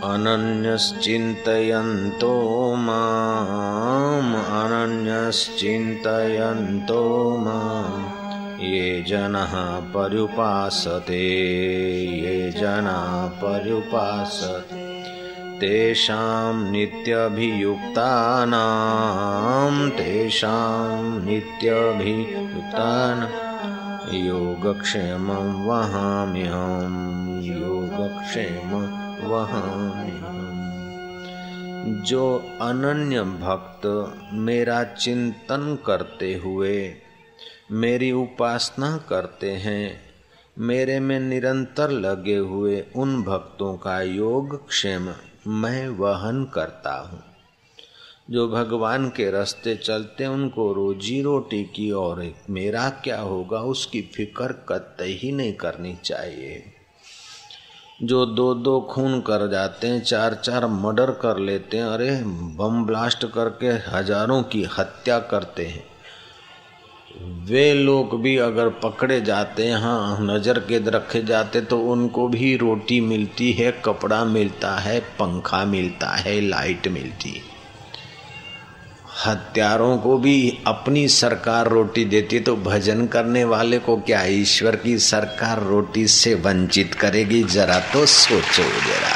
अनन्यश्चिन्तयन्तो माम् ये जनाः पर्युपासते तेषां नित्यभियुक्तानां योगक्षेमं वहाम्यहम्। जो अनन्य भक्त मेरा चिंतन करते हुए मेरी उपासना करते हैं, मेरे में निरंतर लगे हुए उन भक्तों का योग क्षेम मैं वहन करता हूँ। जो भगवान के रास्ते चलते उनको रोजी रोटी की और मेरा क्या होगा उसकी फिक्र कतई ही नहीं करनी चाहिए। जो दो खून कर जाते हैं, चार मर्डर कर लेते हैं, अरे बम ब्लास्ट करके हजारों की हत्या करते हैं, वे लोग भी अगर पकड़े जाते हैं, हाँ नजर कैद रखे जाते तो उनको भी रोटी मिलती है, कपड़ा मिलता है, पंखा मिलता है, लाइट मिलती है। हत्यारों को भी अपनी सरकार रोटी देती, तो भजन करने वाले को क्या ईश्वर की सरकार रोटी से वंचित करेगी? जरा तो सोचो जरा।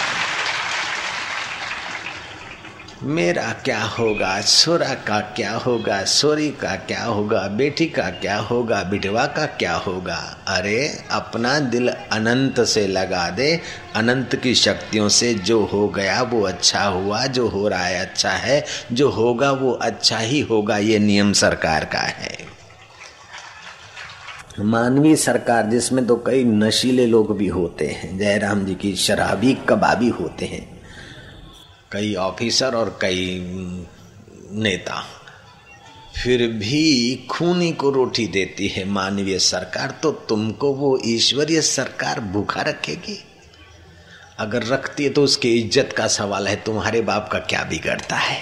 मेरा क्या होगा, छोरा का क्या होगा, छोरी का क्या होगा, बेटी का क्या होगा, विधवा का क्या होगा? अरे अपना दिल अनंत से लगा दे, अनंत की शक्तियों से जो हो गया वो अच्छा हुआ, जो हो रहा है अच्छा है, जो होगा वो अच्छा ही होगा। ये नियम सरकार का है। मानवीय सरकार जिसमें तो कई नशीले लोग भी होते हैं, जयराम जी की शराबी कबाबी होते हैं, कई ऑफिसर और कई नेता, फिर भी खूनी को रोटी देती है मानवीय सरकार, तो तुमको वो ईश्वरीय सरकार भूखा रखेगी? अगर रखती है तो उसकी इज्जत का सवाल है। तुम्हारे बाप का क्या बिगड़ता है?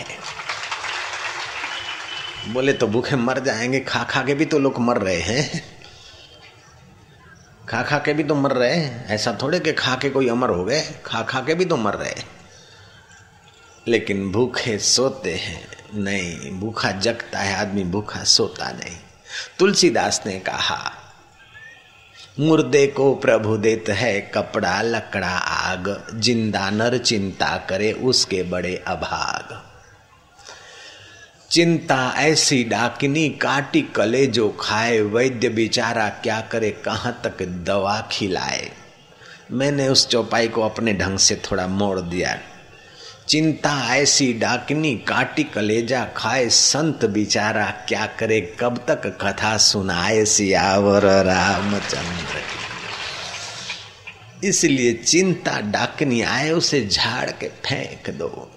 बोले तो भूखे मर जाएंगे, खा खा के भी तो लोग मर रहे हैं, खा खा के भी तो मर रहे हैं। ऐसा थोड़े कि खा के कोई अमर हो गए, खा खा के भी तो मर रहे हैं। लेकिन भूखे सोते हैं नहीं, भूखा जगता है आदमी, भूखा सोता नहीं। तुलसीदास ने कहा, मुर्दे को प्रभु देत है कपड़ा लकड़ा आग, जिंदा नर चिंता करे उसके बड़े अभाग। चिंता ऐसी डाकिनी काटी कले जो खाए, वैद्य बेचारा क्या करे कहाँ तक दवा खिलाए। मैंने उस चौपाई को अपने ढंग से थोड़ा मोड़ दिया। चिंता ऐसी डाकिनी काटी कलेजा खाए, संत बिचारा क्या करे कब तक कथा सुनाए, सियावर रामचंद्र की। इसलिए चिंता डाकिनी आए उसे झाड़ के फेंक दो।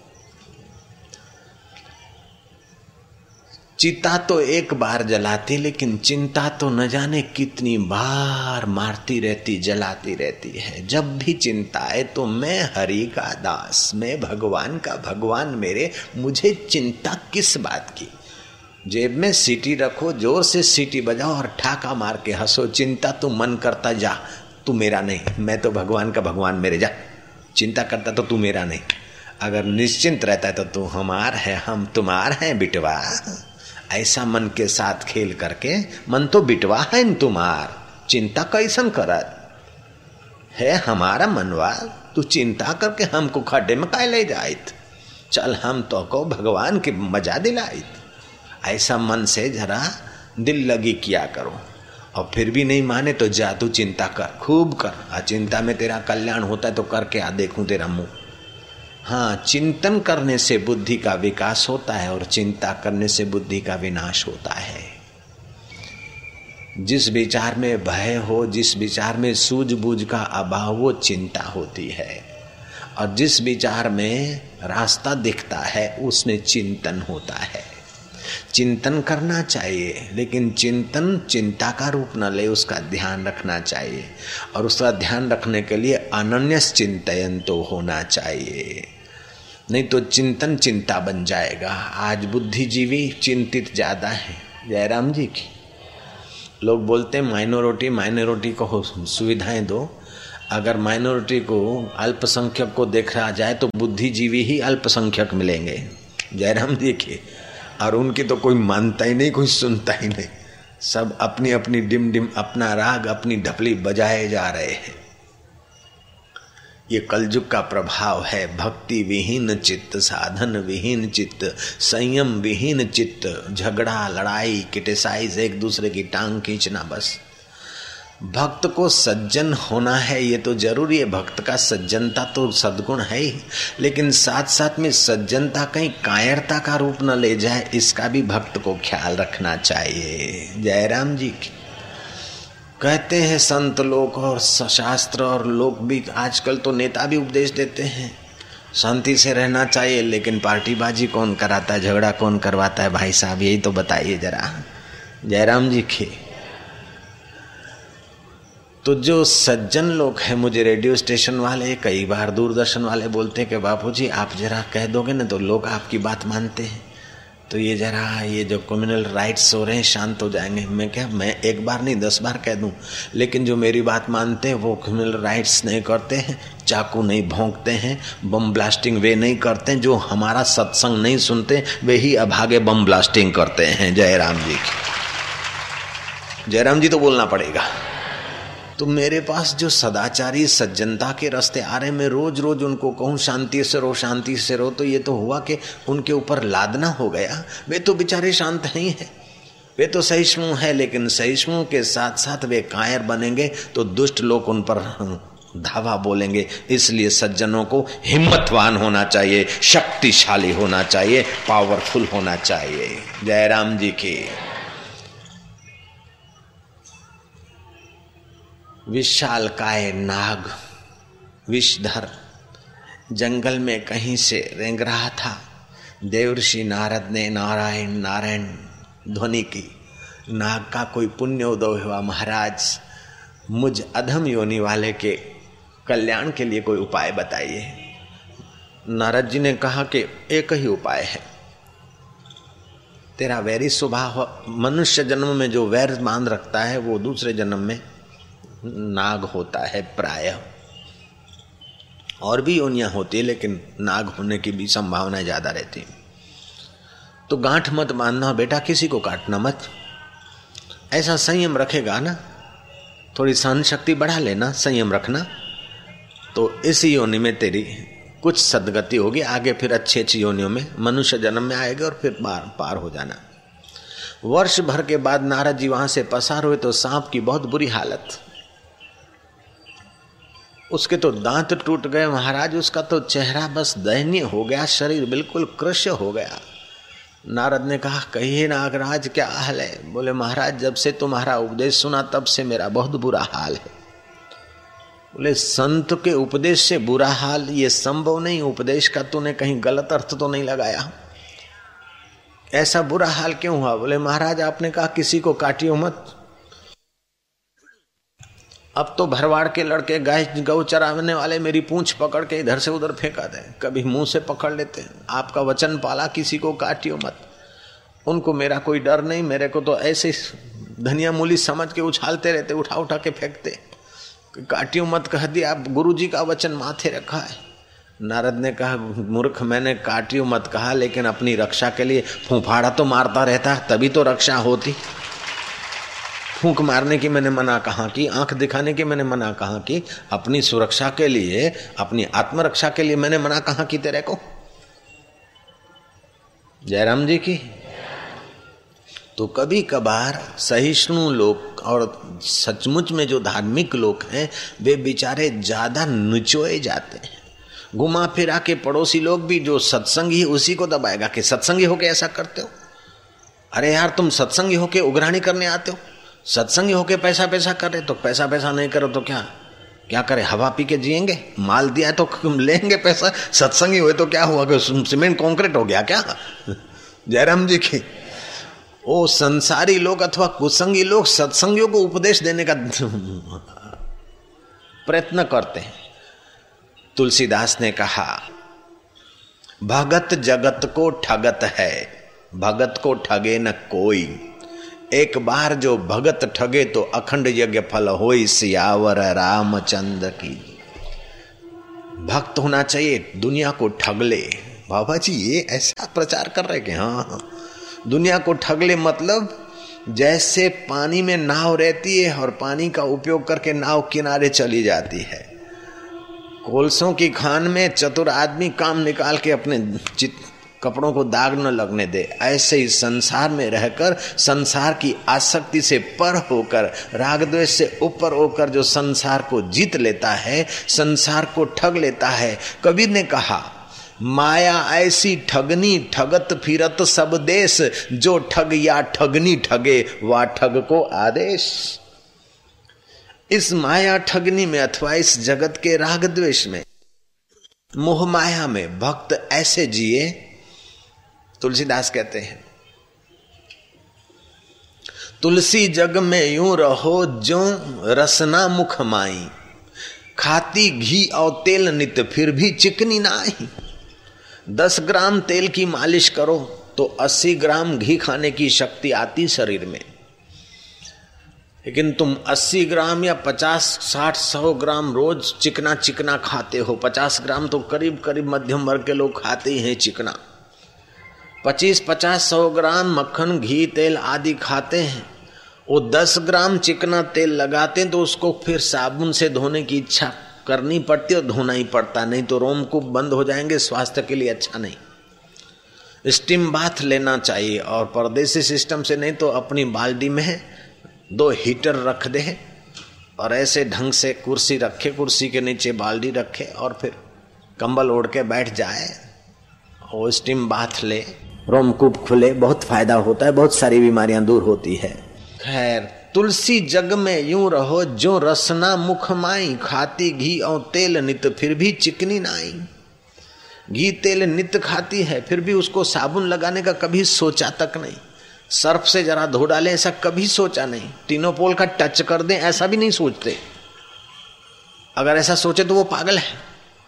चिता तो एक बार जलाती, लेकिन चिंता तो न जाने कितनी बार मारती रहती, जलाती रहती है। जब भी चिंता है तो मैं हरि का दास, मैं भगवान का भगवान मेरे, मुझे चिंता किस बात की? जेब में सीटी रखो, जोर से सीटी बजाओ और ठाका मार के हंसो। चिंता तू मन करता जा, तू मेरा नहीं, मैं तो भगवान का भगवान मेरे, जा। चिंता करता तो तू मेरा नहीं। अगर निश्चिंत रहता है तो तू हमार है, हम तुम्हार हैं बिटवा। ऐसा मन के साथ खेल करके, मन तो बिटवा है न तुम्हार, चिंता कैसन करत है हमारा मनवा, तू चिंता करके हमको खड्डे में काय ले जाइत, चल हम तो को भगवान की मजा दिलाइत। ऐसा मन से जरा दिल लगी किया करो। और फिर भी नहीं माने तो जा तू चिंता कर, खूब कर। चिंता में तेरा कल्याण होता है तो करके आ देखूं तेरा मुंह। हाँ, चिंतन करने से बुद्धि का विकास होता है और चिंता करने से बुद्धि का विनाश होता है। जिस विचार में भय हो, जिस विचार में सूझबूझ का अभाव, वो चिंता होती है। और जिस विचार में रास्ता दिखता है उसमें चिंतन होता है। चिंतन करना चाहिए, लेकिन चिंतन चिंता का रूप न ले, उसका ध्यान रखना चाहिए। और उसका ध्यान रखने के लिए अनन्यस चिंतन तो होना चाहिए, नहीं तो चिंतन चिंता बन जाएगा। आज बुद्धिजीवी चिंतित ज्यादा है। जयराम जी की लोग बोलते हैं माइनॉरिटी को सुविधाएं दो। अगर माइनॉरिटी को, अल्पसंख्यक को देखा जाए तो बुद्धिजीवी ही अल्पसंख्यक मिलेंगे। जयराम देखिए, और उनकी तो कोई मानता ही नहीं, कोई सुनता ही नहीं, सब अपनी अपनी डिम डिम अपना राग अपनी ढपली बजाए जा रहे हैं। ये कलयुग का प्रभाव है। भक्ति विहीन चित्त, साधन विहीन चित्त, संयम विहीन चित्त, झगड़ा लड़ाई क्रिटिसाइज, एक दूसरे की टांग खींचना। बस भक्त को सज्जन होना है, ये तो जरूरी है। भक्त का सज्जनता तो सद्गुण है ही, लेकिन साथ साथ में सज्जनता कहीं कायरता का रूप न ले जाए, इसका भी भक्त को ख्याल रखना चाहिए। जयराम जी की कहते हैं संत लोग और शास्त्र और लोग भी, आजकल तो नेता भी उपदेश देते हैं शांति से रहना चाहिए, लेकिन पार्टीबाजी कौन कराता है, झगड़ा कौन करवाता है? भाई साहब यही तो बताइए जरा। जयराम जी की तो जो सज्जन लोग हैं, मुझे रेडियो स्टेशन वाले, कई बार दूरदर्शन वाले बोलते हैं कि बापूजी आप जरा कह दोगे ना तो लोग आपकी बात मानते हैं, तो ये जरा ये जो कम्युनल राइट्स हो रहे हैं शांत हो जाएंगे। मैं एक बार नहीं 10 बार कह दूं, लेकिन जो मेरी बात मानते हैं वो कम्युनल राइट्स नहीं करते हैं, चाकू नहीं भोंकते हैं, बम ब्लास्टिंग वे नहीं करते हैं, जो हमारा सत्संग नहीं सुनते वे ही अभागे बम ब्लास्टिंग करते हैं। जयराम जी की जयराम जी तो बोलना पड़ेगा। तो मेरे पास जो सदाचारी सज्जनता के रास्ते आ रहे हैं, मैं रोज रोज उनको कहूँ शांति से रहो, शांति से रहो, तो ये तो हुआ कि उनके ऊपर लादना हो गया। वे तो बेचारे शांत नहीं है, वे तो सहिष्णु है, लेकिन सहिष्णु के साथ साथ वे कायर बनेंगे तो दुष्ट लोग उन पर धावा बोलेंगे। इसलिए सज्जनों को हिम्मतवान होना चाहिए, शक्तिशाली होना चाहिए, पावरफुल होना चाहिए। जयराम जी की विशालकाय नाग विषधर जंगल में कहीं से रेंग रहा था। देवर्षि नारद ने नारायण नारायण ध्वनि की। नाग का कोई पुण्य उदय हुआ, महाराज मुझ अधम योनि वाले के कल्याण के लिए कोई उपाय बताइए। नारद जी ने कहा कि एक ही उपाय है, तेरा वैरी स्वभाव, मनुष्य जन्म में जो वैर बांध रखता है वो दूसरे जन्म में नाग होता है प्रायः। और भी योनियां होती है, लेकिन नाग होने की भी संभावना ज्यादा रहती है। तो गांठ मत बांधना बेटा, किसी को काटना मत। ऐसा संयम रखेगा ना, थोड़ी सहन शक्ति बढ़ा लेना, संयम रखना, तो इसी योनि में तेरी कुछ सदगति होगी। आगे फिर अच्छी अच्छी योनियों में मनुष्य जन्म में आएगा और फिर पार हो जाना। वर्ष भर के बाद नारद जी वहां से पसार हुए तो सांप की बहुत बुरी हालत, उसके तो दांत टूट गए महाराज, उसका तो चेहरा बस दयनीय हो गया, शरीर बिल्कुल कृश्य हो गया। नारद ने कहा कहिए नागराज क्या हाल है? बोले महाराज जब से तुम्हारा उपदेश सुना तब से मेरा बहुत बुरा हाल है। बोले संत के उपदेश से बुरा हाल ये संभव नहीं, उपदेश का तूने कहीं गलत अर्थ तो नहीं लगाया, ऐसा बुरा हाल क्यों हुआ? बोले महाराज आपने कहा किसी को काटियो मत, अब तो भरवाड़ के लड़के गाय गौ चराने वाले मेरी पूंछ पकड़ के इधर से उधर फेंका दे, कभी मुंह से पकड़ लेते हैं। आपका वचन पाला किसी को काटियो मत, उनको मेरा कोई डर नहीं, मेरे को तो ऐसे धनिया मूली समझ के उछालते रहते, उठा उठा के फेंकते। काटियो मत कह दिया, आप गुरु जी का वचन माथे रखा है। नारद ने कहा मूर्ख, मैंने काटियो मत कहा, लेकिन अपनी रक्षा के लिए फूफाड़ा तो मारता रहता, तभी तो रक्षा होती। फूंक मारने की मैंने मना कहाँ की, आंख दिखाने की मैंने मना कहाँ की, अपनी सुरक्षा के लिए, अपनी आत्मरक्षा के लिए मैंने मना कहाँ की तेरे को? जयराम जी की। तो कभी कभार सहिष्णु लोग और सचमुच में जो धार्मिक लोग हैं वे बेचारे ज्यादा निचोए जाते हैं। घुमा फिरा के पड़ोसी लोग भी जो सत्संगी उसी को दबाएगा कि सत्संगी होके ऐसा करते हो। अरे यार तुम सत्संगी होके उघराणी करने आते हो, सत्संगी होके पैसा कर रहे, तो पैसा नहीं करो तो क्या करे? हवा पी के जिएंगे? माल दिया तो लेंगे पैसा। सत्संगी हुए तो क्या हुआ, सीमेंट कंक्रीट हो गया क्या? जयराम जी की। ओ संसारी लोग अथवा कुसंगी लोग सत्संगियों को उपदेश देने का प्रयत्न करते हैं। तुलसीदास ने कहा भगत जगत को ठगत है, भगत को ठगे न कोई। एक बार जो भगत ठगे तो अखंड यज्ञ फल होई, सियावर रामचंद्र की। भक्त होना चाहिए, दुनिया को ठग ले। बाबा जी ये ऐसा प्रचार कर रहे कि हाँ, दुनिया को ठग ले मतलब जैसे पानी में नाव रहती है और पानी का उपयोग करके नाव किनारे चली जाती है, कोलसों की खान में चतुर आदमी काम निकाल के अपने कपड़ों को दाग न लगने दे, ऐसे ही संसार में रहकर संसार की आसक्ति से पर होकर, राग द्वेष से ऊपर होकर जो संसार को जीत लेता है, संसार को ठग लेता है। कबीर ने कहा, माया ऐसी ठगनी ठगत फिरत सब देश, जो ठग या ठगनी ठगे वा ठग को आदेश। इस माया ठगनी में अथवा इस जगत के राग द्वेष में, मोह माया में भक्त ऐसे जिए, तुलसीदास कहते हैं, तुलसी जग में यूं रहो जो रसना मुख माई, खाती घी और तेल नित फिर भी चिकनी नाई। 10 ग्राम तेल की मालिश करो तो 80 ग्राम घी खाने की शक्ति आती शरीर में, लेकिन तुम 80 ग्राम या 50, 60, 100 ग्राम रोज चिकना चिकना खाते हो। 50 ग्राम तो करीब करीब मध्यम वर्ग के लोग खाते ही हैं चिकना। 25, 50, 100 ग्राम मक्खन घी तेल आदि खाते हैं। वो 10 ग्राम चिकना तेल लगाते हैं तो उसको फिर साबुन से धोने की इच्छा करनी पड़ती है और धोना ही पड़ता, नहीं तो रोमकूप बंद हो जाएंगे, स्वास्थ्य के लिए अच्छा नहीं। स्टीम बाथ लेना चाहिए, और परदेसी सिस्टम से नहीं तो अपनी बाल्टी में 2 हीटर रख दे और ऐसे ढंग से कुर्सी रखे, कुर्सी के नीचे बाल्टी रखे और फिर कंबल ओढ़ के बैठ जाए और स्टीम बाथ ले, रोमकूप खुले, बहुत फायदा होता है, बहुत सारी बीमारियां दूर होती है। खैर, तुलसी जग में यूं रहो जो रसना मुख माई, खाती घी और तेल नित फिर भी चिकनी नाई। घी तेल नित खाती है फिर भी उसको साबुन लगाने का कभी सोचा तक नहीं, सर्फ से जरा धो डाले ऐसा कभी सोचा नहीं, टिनोपोल का टच कर दें ऐसा भी नहीं सोचते। अगर ऐसा सोचे तो वो पागल है।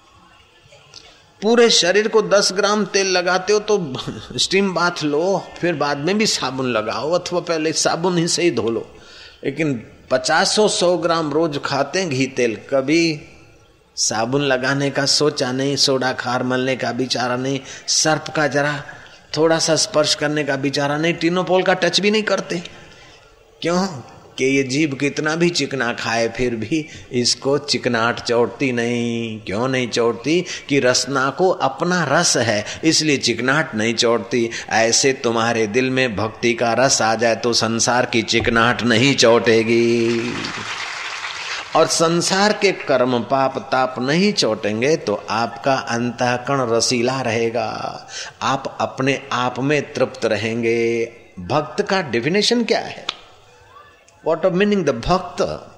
पूरे शरीर को 10 ग्राम तेल लगाते हो तो स्टीम बाथ लो, फिर बाद में भी साबुन लगाओ अथवा पहले साबुन ही से ही धो लो, लेकिन 50-100 ग्राम रोज खाते हैं घी तेल, कभी साबुन लगाने का सोचा नहीं, सोडा खार मलने का विचारा नहीं, सर्फ का जरा थोड़ा सा स्पर्श करने का विचारा नहीं, टिनोपोल का टच भी नहीं करते। क्यों कि ये जीभ कितना भी चिकना खाए फिर भी इसको चिकनाहट चोटती नहीं। क्यों नहीं चोटती? कि रसना को अपना रस है, इसलिए चिकनाहट नहीं चोटती। ऐसे तुम्हारे दिल में भक्ति का रस आ जाए तो संसार की चिकनाहट नहीं चोटेगी, और संसार के कर्म पाप ताप नहीं चोटेंगे तो आपका अंतःकरण रसीला रहेगा, आप अपने आप में तृप्त रहेंगे। भक्त का डेफिनेशन क्या है? What of meaning the भक्त?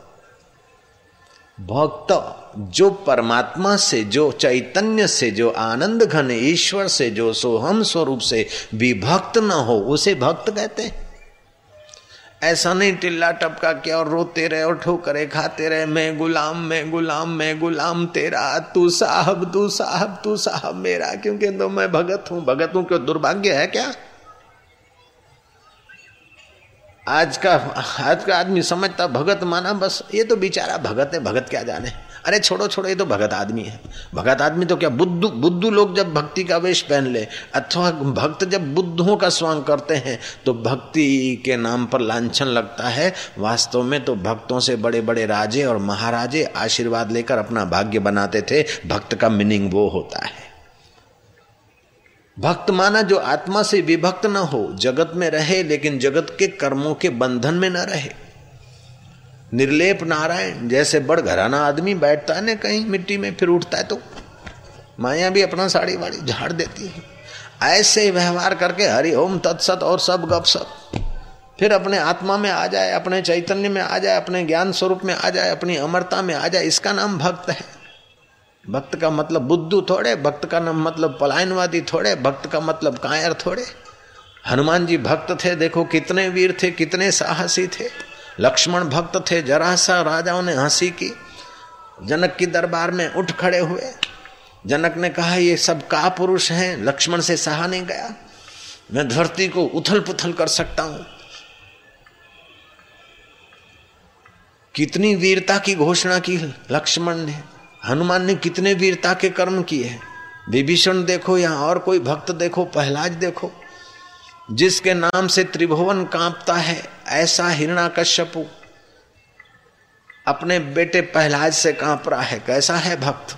भक्त जो परमात्मा से, जो चैतन्य से, जो आनंद घन ईश्वर से, जो सोहम स्वरूप से विभक्त न हो उसे भक्त कहते हैं। ऐसा नहीं टिल्ला टपका के और रोते रहे और ठोकरे खाते रहे, मैं गुलाम मैं गुलाम मैं गुलाम तेरा, तू साहब तू साहब तू साहब मेरा, क्योंकि तो मैं भगत हूं। भगत हूं क्यों? दुर्भाग्य है क्या? आज का आदमी समझता भगत माना बस ये तो बेचारा भगत है, भगत क्या जाने। अरे छोड़ो छोड़ो, ये तो भगत आदमी है। भगत आदमी तो क्या, बुद्धू लोग जब भक्ति का वेश पहन ले अथवा भक्त जब बुद्धों का स्वांग करते हैं तो भक्ति के नाम पर लांछन लगता है। वास्तव में तो भक्तों से बड़े बड़े राजे और महाराजे आशीर्वाद लेकर अपना भाग्य बनाते थे। भक्त का मीनिंग वो होता है। भक्त माना जो आत्मा से विभक्त न हो, जगत में रहे लेकिन जगत के कर्मों के बंधन में न रहे। निर्लेप नारायण जैसे बड़ घराना आदमी बैठता है ना कहीं मिट्टी में, फिर उठता है तो माया भी अपना साड़ी वाड़ी झाड़ देती है। ऐसे व्यवहार करके हरि ओम तत्सत और सब गपसप, फिर अपने आत्मा में आ जाए, अपने चैतन्य में आ जाए, अपने ज्ञान स्वरूप में आ जाए, अपनी अमरता में आ जाए, इसका नाम भक्त है। भक्त का मतलब बुद्धू थोड़े, भक्त का नाम मतलब पलायनवादी थोड़े, भक्त का मतलब कायर थोड़े। हनुमान जी भक्त थे, देखो कितने वीर थे, कितने साहसी थे। लक्ष्मण भक्त थे, जरा सा राजाओं ने हंसी की, जनक की दरबार में उठ खड़े हुए। जनक ने कहा ये सब का पुरुष हैं, लक्ष्मण से सहा नहीं गया, मैं धरती को उथल पुथल कर सकता हूं। कितनी वीरता की घोषणा की लक्ष्मण ने। हनुमान ने कितने वीरता के कर्म किए। विभीषण देखो या और कोई भक्त देखो, प्रहलाद देखो, जिसके नाम से त्रिभुवन कांपता है, ऐसा हिरण्याकश्यपु अपने बेटे प्रहलाद से कांप रहा है। कैसा है भक्त,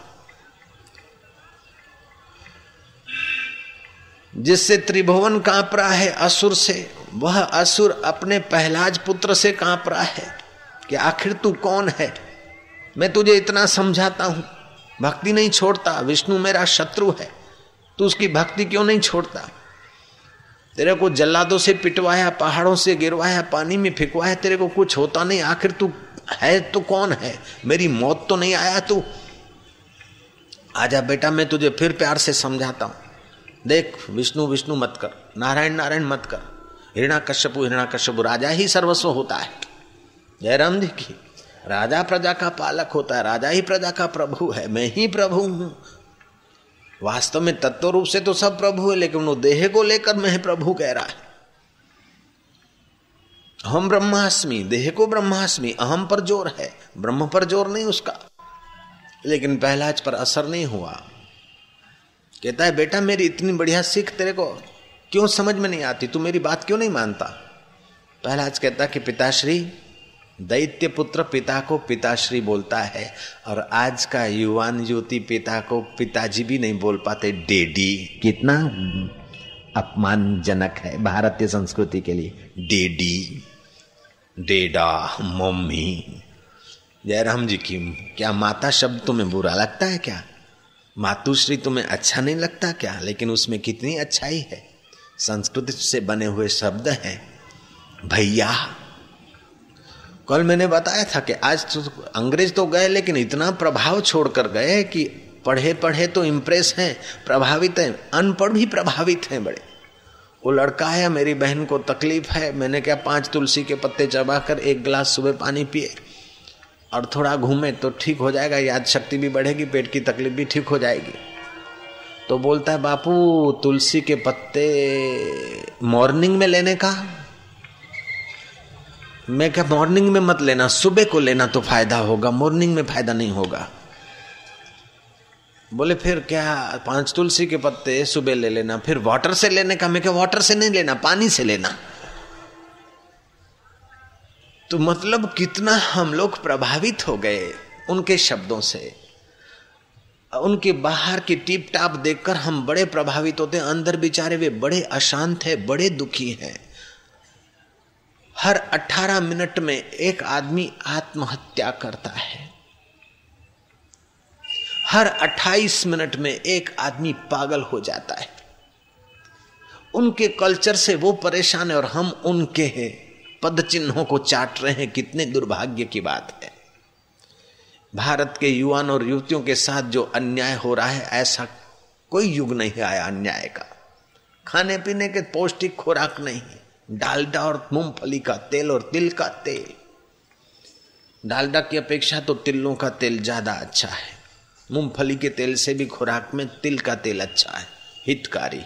जिससे त्रिभुवन कांप रहा है असुर से, वह असुर अपने प्रहलाद पुत्र से कांप रहा है कि आखिर तू कौन है, मैं तुझे इतना समझाता हूं, भक्ति नहीं छोड़ता, विष्णु मेरा शत्रु है, तू उसकी भक्ति क्यों नहीं छोड़ता। तेरे को जल्लादों से पिटवाया, पहाड़ों से गिरवाया, पानी में फेंकवाया, तेरे को कुछ होता नहीं, आखिर तू है तो कौन है, मेरी मौत तो नहीं आया तू। आजा बेटा, मैं तुझे फिर प्यार से समझाता हूं, देख विष्णु विष्णु मत कर, नारायण नारायण मत कर, हिरण्याकश्यपु राजा ही सर्वस्व होता है। जयराम जी की, राजा प्रजा का पालक होता है, राजा ही प्रजा का प्रभु है, मैं ही प्रभु हूं। वास्तव में तत्व रूप से तो सब प्रभु है, लेकिन वो देह को लेकर मैं प्रभु कह रहा है। हम ब्रह्मास्मि, देह को ब्रह्मास्मि, अहम पर जोर है, ब्रह्म पर जोर नहीं उसका। लेकिन प्रहलाद पर असर नहीं हुआ। कहता है बेटा मेरी इतनी बढ़िया सीख तेरे को क्यों समझ में नहीं आती, तू मेरी बात क्यों नहीं मानता। प्रहलाद कहता कि पिताश्री, दैत्य पुत्र पिता को पिताश्री बोलता है, और आज का युवान युवती पिता को पिताजी भी नहीं बोल पाते, डेडी। कितना अपमानजनक है भारतीय संस्कृति के लिए, डेडी, डेडा, मम्मी। जयराम जी की, क्या माता शब्द तुम्हें बुरा लगता है क्या, मातुश्री तुम्हें अच्छा नहीं लगता क्या, लेकिन उसमें कितनी अच्छाई है, संस्कृत से बने हुए शब्द हैं। भैया, कल मैंने बताया था कि आज तो अंग्रेज तो गए, लेकिन इतना प्रभाव छोड़कर गए कि पढ़े पढ़े तो इम्प्रेस हैं, प्रभावित हैं, अनपढ़ भी प्रभावित हैं बड़े। वो लड़का है, मेरी बहन को तकलीफ है, मैंने क्या 5 तुलसी के पत्ते चबाकर 1 गिलास सुबह पानी पिए और थोड़ा घूमे तो ठीक हो जाएगा, याद शक्ति भी बढ़ेगी, पेट की तकलीफ भी ठीक हो जाएगी। तो बोलता है बापू तुलसी के पत्ते मॉर्निंग में लेने का। मैं क्या मॉर्निंग में मत लेना, सुबह को लेना तो फायदा होगा, मॉर्निंग में फायदा नहीं होगा। बोले फिर क्या, 5 तुलसी के पत्ते सुबह ले लेना, फिर वाटर से लेने का। मैं क्या वाटर से नहीं लेना, पानी से लेना। तो मतलब कितना हम लोग प्रभावित हो गए उनके शब्दों से, उनके बाहर की टिप टाप देखकर हम बड़े प्रभावित होते हैं, अंदर बेचारे वे बड़े अशांत है, बड़े दुखी हैं। हर 18 मिनट में एक आदमी आत्महत्या करता है, हर 28 मिनट में एक आदमी पागल हो जाता है। उनके कल्चर से वो परेशान है और हम उनके पद चिन्हों को चाट रहे हैं। कितने दुर्भाग्य की बात है। भारत के युवान और युवतियों के साथ जो अन्याय हो रहा है, ऐसा कोई युग नहीं आया अन्याय का। खाने पीने के पौष्टिक खुराक नहीं, डालडा और मूंगफली का तेल और तिल का तेल। डालडा की अपेक्षा तो तिलों का तेल ज्यादा अच्छा है, मूंगफली के तेल से भी खुराक में तिल का तेल अच्छा है, हितकारी।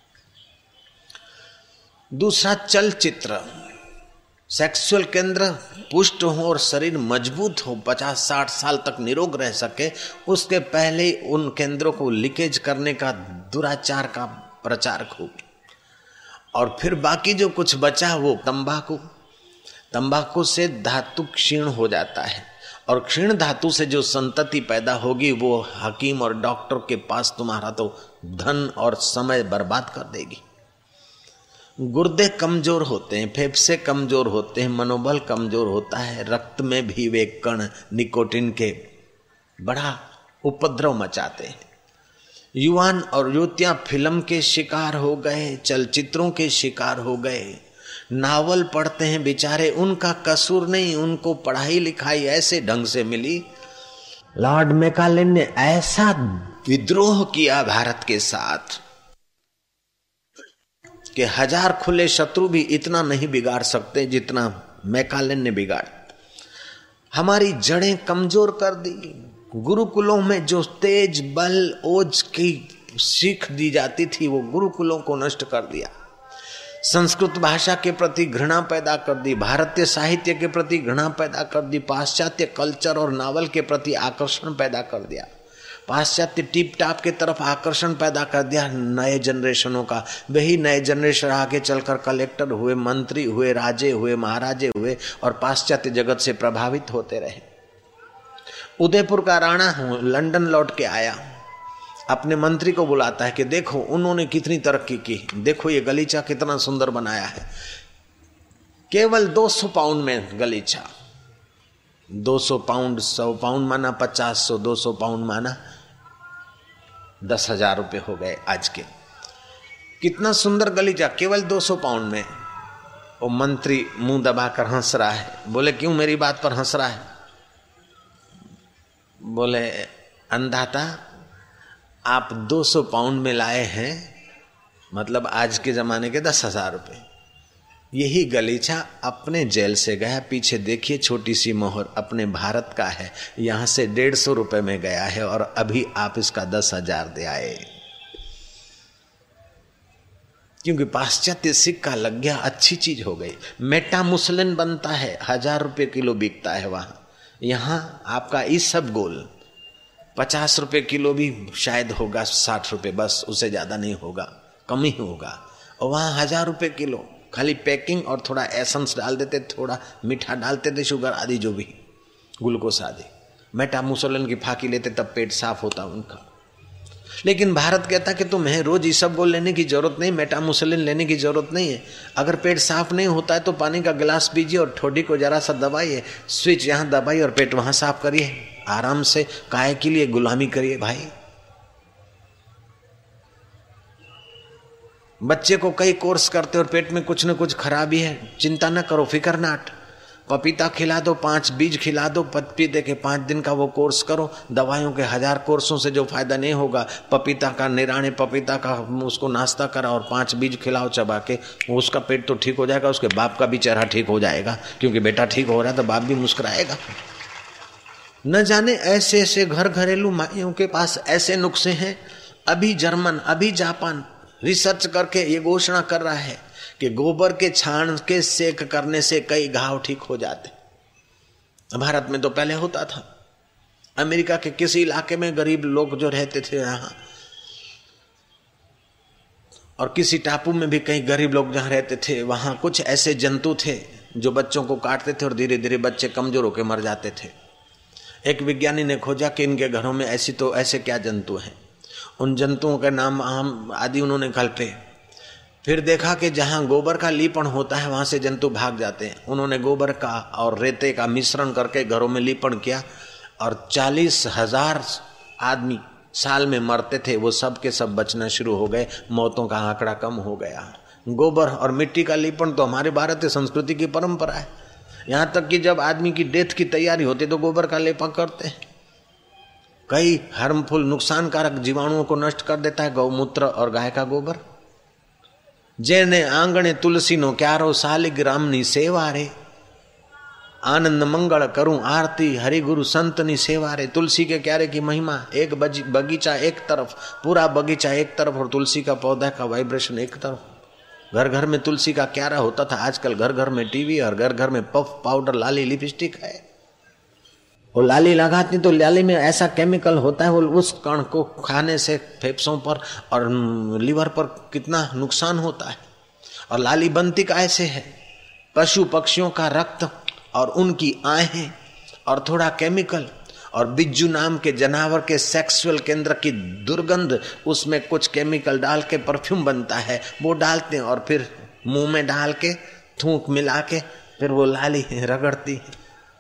दूसरा चलचित्र, सेक्सुअल केंद्र पुष्ट हो और शरीर मजबूत हो, 50-60 साल तक निरोग रह सके, उसके पहले उन केंद्रों को लीकेज करने का दुराचार का प्रचार खूब। और फिर बाकी जो कुछ बचा वो तंबाकू। तंबाकू से धातु क्षीण हो जाता है और क्षीण धातु से जो संतति पैदा होगी वो हकीम और डॉक्टर के पास तुम्हारा तो धन और समय बर्बाद कर देगी। गुर्दे कमजोर होते हैं, फेफड़े कमजोर होते हैं, मनोबल कमजोर होता है, रक्त में भी वे कण निकोटिन के बड़ा उपद्रव मचाते हैं। युवान और युवतियां फिल्म के शिकार हो गए, चलचित्रों के शिकार हो गए, नावल पढ़ते हैं बेचारे, उनका कसूर नहीं, उनको पढ़ाई लिखाई ऐसे ढंग से मिली। लॉर्ड मैकाले ने ऐसा विद्रोह किया भारत के साथ कि 1000 खुले शत्रु भी इतना नहीं बिगाड़ सकते जितना मैकाले ने बिगाड़। हमारी जड़ें कमजोर कर दी। गुरुकुलों में जो तेज बल ओज की सीख दी जाती थी वो गुरुकुलों को नष्ट कर दिया। संस्कृत भाषा के प्रति घृणा पैदा कर दी, भारतीय साहित्य के प्रति घृणा पैदा कर दी, पाश्चात्य कल्चर और नावल के प्रति आकर्षण पैदा कर दिया, पाश्चात्य टिप टाप के तरफ आकर्षण पैदा कर दिया नए जनरेशनों का। वही नए जनरेशन आगे चलकर कलेक्टर हुए, मंत्री हुए, राजे हुए, महाराजे हुए और पाश्चात्य जगत से प्रभावित होते रहे। उदयपुर का राणा लंदन लौट के आया, अपने मंत्री को बुलाता है कि देखो उन्होंने कितनी तरक्की की, देखो ये गलीचा कितना सुंदर बनाया है। केवल 200 पाउंड में गलीचा, 200 पाउंड, 100 पाउंड माना 50, 100, 200 पाउंड माना 10,000 रुपये हो गए आज के। कितना सुंदर गलीचा केवल 200 पाउंड में। वो मंत्री मुंह दबाकर हंस रहा है। बोले क्यों मेरी बात पर हंस रहा है? बोले अंधाता, आप 200 पाउंड में लाए हैं, मतलब आज के जमाने के 10,000 रुपये। यही गलीचा अपने जेल से गया, पीछे देखिए छोटी सी मोहर अपने भारत का है, यहां से 150 रुपये में गया है और अभी आप इसका 10,000 दे आए। क्योंकि पाश्चात्य सिक्का लग गया, अच्छी चीज हो गई। मेटा मुसलिन बनता है, 1000 रुपये किलो बिकता है वहां। यहां आपका ईसबगोल 50 रुपये किलो भी शायद होगा, 60 रुपये बस, उससे ज्यादा नहीं होगा, कम ही होगा। और वहां 1000 रुपये किलो, खाली पैकिंग और थोड़ा एसेंस डाल देते, थोड़ा मीठा डालते थे, शुगर आदि जो भी, ग्लूकोस आदि। मेटामुसोलिन की फाकी लेते तब पेट साफ होता उनका। लेकिन भारत कहता कि तुम्हें रोज इसबगोल लेने की जरूरत नहीं, मेटामुसोलिन लेने की जरूरत नहीं है। अगर पेट साफ नहीं होता है तो पानी का गिलास पीजिए और ठोडी को जरा सा दबाइए, स्विच यहाँ दबाइए और पेट वहां साफ करिए आराम से। काहे के लिए गुलामी करिए भाई? बच्चे को कई कोर्स करते और पेट में कुछ न कुछ खराबी है, चिंता न करो, फिकर नाट। पपीता खिला दो, 5 बीज खिला दो, पपीते के 5 दिन का वो कोर्स करो। दवाइयों के 1000 कोर्सों से जो फायदा नहीं होगा, पपीता का निराने पपीता का उसको नाश्ता करा और 5 बीज खिलाओ चबा के, उसका पेट तो ठीक हो जाएगा, उसके बाप का भी चेहरा ठीक हो जाएगा। क्योंकि बेटा ठीक हो रहा है तो बाप भी मुस्कुराएगा। न जाने ऐसे ऐसे घर घरेलू माइयों के पास ऐसे नुस्खे हैं। अभी जर्मन, अभी जापान रिसर्च करके ये घोषणा कर रहा है कि गोबर के छाण के सेक करने से कई घाव ठीक हो जाते। भारत में तो पहले होता था। अमेरिका के किसी इलाके में गरीब लोग जो रहते थे यहाँ, और किसी टापू में भी कई गरीब लोग जहाँ रहते थे, वहाँ कुछ ऐसे जंतु थे जो बच्चों को काटते थे और धीरे धीरे बच्चे कमजोर होकर मर जाते थे। एक विज्ञानी ने खोजा कि इनके घरों में ऐसे क्या जंतु हैं। उन जंतुओं के नाम आदि उन्होंने कल्पे। फिर देखा कि जहां गोबर का लीपन होता है वहां से जंतु भाग जाते हैं। उन्होंने गोबर का और रेते का मिश्रण करके घरों में लीपन किया और 40,000 आदमी साल में मरते थे, वो सब के सब बचना शुरू हो गए। मौतों का आंकड़ा कम हो गया। गोबर और मिट्टी का लीपन तो हमारे भारतीय संस्कृति की परंपरा है। यहाँ तक कि जब आदमी की डेथ की तैयारी होती तो गोबर का लेपन करते हैं। कई हार्मफुल नुकसानकारक जीवाणुओं को नष्ट कर देता है गौमूत्र और गाय का गोबर। जेने आंगणे तुलसी नो क्यारो सालिग्रामनी सेवा रे, आनंद मंगल करूं आरती हरि गुरु संतनी सेवा रे। तुलसी के क्यारे की महिमा, एक बगीचा एक तरफ, पूरा बगीचा एक तरफ और तुलसी का पौधा का वाइब्रेशन एक तरफ। घर घर में तुलसी का क्यारा होता था, आजकल घर घर में टीवी और घर घर में पफ पाउडर लाली लिपस्टिक है। वो लाली लगाती तो लाली में ऐसा केमिकल होता है, वो उस कण को खाने से फेफड़ों पर और लीवर पर कितना नुकसान होता है। और लाली बनती कैसे है? पशु पक्षियों का रक्त और उनकी आहें और थोड़ा केमिकल और बिज्जू नाम के जानवर के सेक्सुअल केंद्र की दुर्गंध, उसमें कुछ केमिकल डाल के परफ्यूम बनता है, वो डालते हैं और फिर मुंह में डाल के थूक मिला के फिर वो लाली रगड़ती है,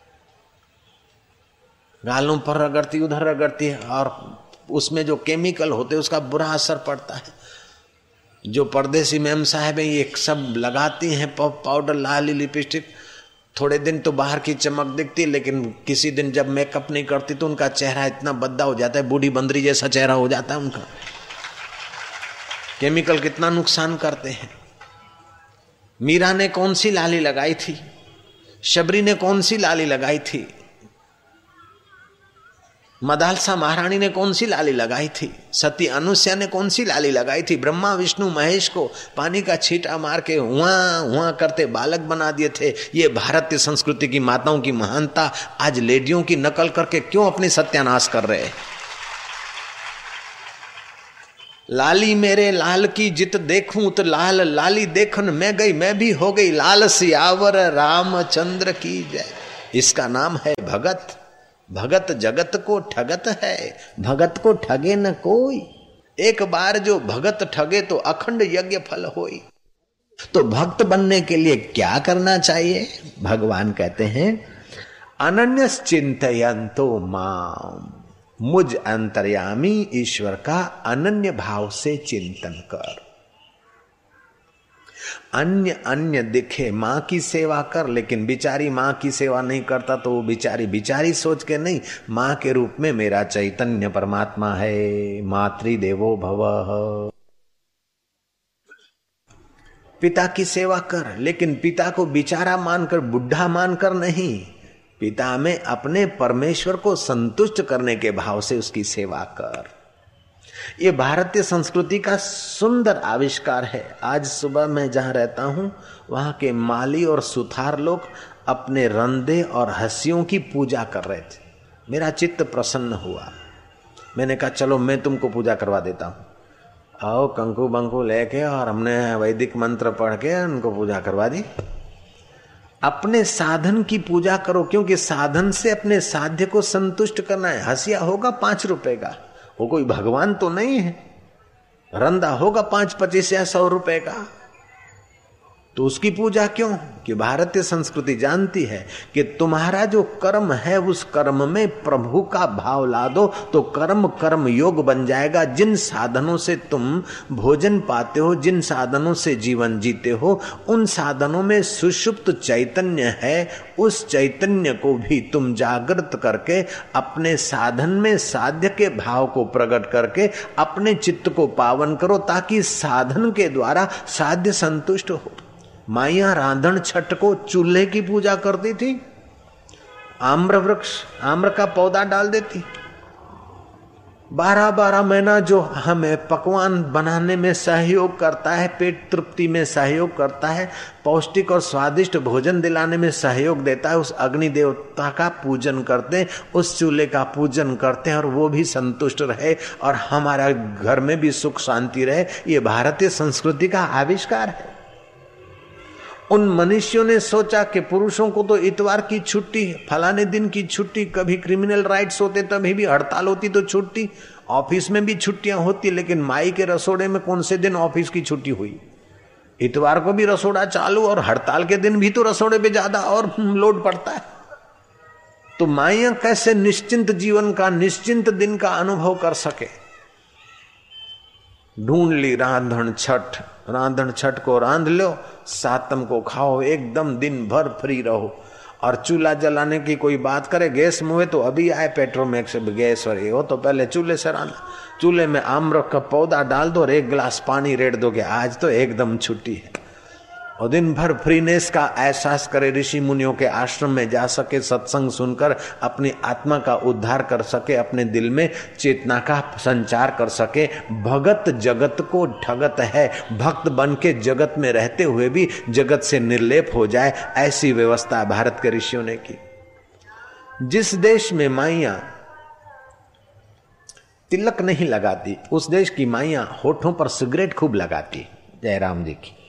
गालों पर रगड़ती, उधर रगड़ती है और उसमें जो केमिकल होते हैं उसका बुरा असर पड़ता है। जो परदेसी मैम साहब है ये सब लगाती हैं पाउडर, लाली, लिपस्टिक, थोड़े दिन तो बाहर की चमक दिखती, लेकिन किसी दिन जब मेकअप नहीं करती तो उनका चेहरा इतना भद्दा हो जाता है, बूढ़ी बंदरी जैसा चेहरा हो जाता है उनका। केमिकल कितना नुकसान करते हैं। मीरा ने कौन सी लाली लगाई थी? शबरी ने कौन सी लाली लगाई थी? मदालसा महारानी ने कौन सी लाली लगाई थी, सती अनुसुईया ने कौन सी लाली लगाई थी। ब्रह्मा विष्णु महेश को पानी का छींटा मार के हुआ करते बालक बना दिए थे। ये भारतीय संस्कृति की माताओं की महानता आज लेडियों की नकल करके क्यों अपनी सत्यानाश कर रहे हैं। लाली मेरे लाल की जित देखूं तो लाल लाली देखन मैं गई, मैं भी हो गई लाल सियावर रामचंद्र की जय। इसका नाम है भगत। भगत जगत को ठगत है, भगत को ठगे न कोई। एक बार जो भगत ठगे तो अखंड यज्ञ फल होई। तो भक्त बनने के लिए क्या करना चाहिए? भगवान कहते हैं अनन्यस चिंतयन्तो माम, मुझ अंतर्यामी ईश्वर का अनन्य भाव से चिंतन कर। अन्य दिखे माँ की सेवा कर, लेकिन बिचारी माँ की सेवा नहीं करता तो वो बिचारी सोच के नहीं, माँ के रूप में मेरा चैतन्य परमात्मा है। मातृदेवो भवः। पिता की सेवा कर, लेकिन पिता को बिचारा मानकर बुढ़ा मानकर नहीं, पिता में अपने परमेश्वर को संतुष्ट करने के भाव से उसकी सेवा कर। ये भारतीय संस्कृति का सुंदर आविष्कार है। आज सुबह मैं जहां रहता हूं वहां के माली और सुथार लोग अपने रंधे और हंसियों की पूजा कर रहे थे। मेरा चित्त प्रसन्न हुआ। मैंने कहा चलो मैं तुमको पूजा करवा देता हूं। आओ कंकु बंकु लेके, और हमने वैदिक मंत्र पढ़ के उनको पूजा करवा दी। अपने साधन की पूजा करो, क्योंकि साधन से अपने साध्य को संतुष्ट करना है। हंसिया होगा 5 रुपए का, वो कोई भगवान तो नहीं है। रंदा होगा 5, 25 या 100 रुपए का, तो उसकी पूजा क्यों? कि भारतीय संस्कृति जानती है कि तुम्हारा जो कर्म है उस कर्म में प्रभु का भाव ला दो तो कर्म योग बन जाएगा। जिन साधनों से तुम भोजन पाते हो, जिन साधनों से जीवन जीते हो, उन साधनों में सुषुप्त चैतन्य है। उस चैतन्य को भी तुम जागृत करके अपने साधन में साध्य के भाव को प्रकट करके अपने चित्त को पावन करो, ताकि साधन के द्वारा साध्य संतुष्ट हो। माइया रांधन छठ को चूल्हे की पूजा करती थी। आम्र वृक्ष, आम्र का पौधा डाल देती। 12 महीना जो हमें पकवान बनाने में सहयोग करता है, पेट तृप्ति में सहयोग करता है, पौष्टिक और स्वादिष्ट भोजन दिलाने में सहयोग देता है, उस अग्नि देवता का पूजन करते हैं, उस चूल्हे का पूजन करते हैं, और वो भी संतुष्ट रहे और हमारा घर में भी सुख शांति रहे। ये भारतीय संस्कृति का आविष्कार है। उन मनुष्यों ने सोचा कि पुरुषों को तो इतवार की छुट्टी, फलाने दिन की छुट्टी, कभी क्रिमिनल राइट्स होते तभी भी हड़ताल होती तो छुट्टी, ऑफिस में भी छुट्टियां होती, लेकिन माई के रसोड़े में कौन से दिन ऑफिस की छुट्टी हुई? इतवार को भी रसोड़ा चालू और हड़ताल के दिन भी तो रसोड़े पे ज्यादा और लोड पड़ता है। तो माइयां कैसे निश्चिंत जीवन का, निश्चिंत दिन का अनुभव कर सके? ढूंढ ली रांधन छठ। रांधन छठ को रांध लो, सातम को खाओ, एकदम दिन भर फ्री रहो। और चूल्हा जलाने की कोई बात करे, गैस मुँह तो अभी आए पेट्रोमैक्स गैस और ये हो, तो पहले चूल्हे से रांधा। चूल्हे में आम्र का पौधा डाल दो और 1 गिलास पानी रेड़ दोगे, आज तो एकदम छुट्टी है। और दिन भर फ्रीनेस का एहसास करे, ऋषि मुनियों के आश्रम में जा सके, सत्संग सुनकर अपनी आत्मा का उद्धार कर सके, अपने दिल में चेतना का संचार कर सके। भगत जगत को ठगत है, भक्त बन के जगत में रहते हुए भी जगत से निर्लेप हो जाए, ऐसी व्यवस्था भारत के ऋषियों ने की। जिस देश में माइयां तिलक नहीं लगाती, उस देश की माइयां होठों पर सिगरेट खूब लगाती। जयराम जी की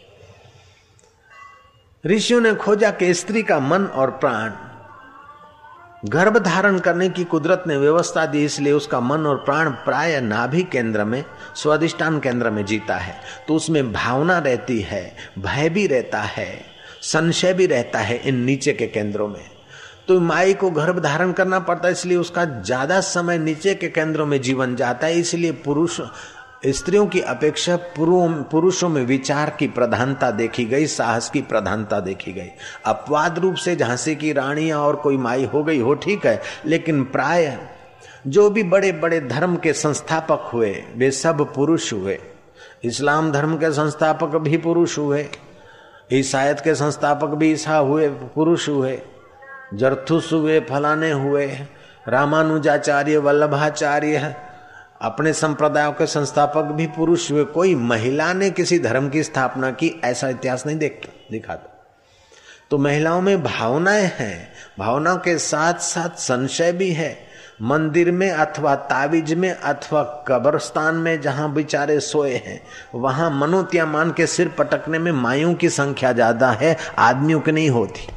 ऋषियों ने खोजा कि स्त्री का मन और प्राण गर्भ धारण करने की कुदरत ने व्यवस्था दी, इसलिए उसका मन और प्राण प्राय नाभि केंद्र में, स्वादिष्टान केंद्र में जीता है। तो उसमें भावना रहती है, भय भी रहता है, संशय भी रहता है इन नीचे के केंद्रों में। तो माई को गर्भ धारण करना पड़ता है, इसलिए उसका ज्यादा समय नीचे के केंद्रों में जीवन जाता है। इसलिए पुरुष स्त्रियों की अपेक्षा पुरुषों में विचार की प्रधानता देखी गई, साहस की प्रधानता देखी गई। अपवाद रूप से झांसी की रानियां और कोई माई हो गई हो, ठीक है, लेकिन प्राय जो भी बड़े बड़े धर्म के संस्थापक हुए वे सब पुरुष हुए। इस्लाम धर्म के संस्थापक भी पुरुष हुए, ईसाईयत के संस्थापक भी ईसा हुए, पुरुष हुए, जरथुस हुए, फलाने हुए, रामानुजाचार्य, वल्लभाचार्य, अपने संप्रदायों के संस्थापक भी पुरुष हुए। कोई महिला ने किसी धर्म की स्थापना की ऐसा इतिहास नहीं दिखाता। तो महिलाओं में भावनाएं हैं, भावनाओं के साथ साथ संशय भी है। मंदिर में अथवा तावीज में अथवा कब्रस्तान में जहां बेचारे सोए हैं, वहां मनोत्यामान के सिर पटकने में माइयों की संख्या ज्यादा है, आदमियों की नहीं होती।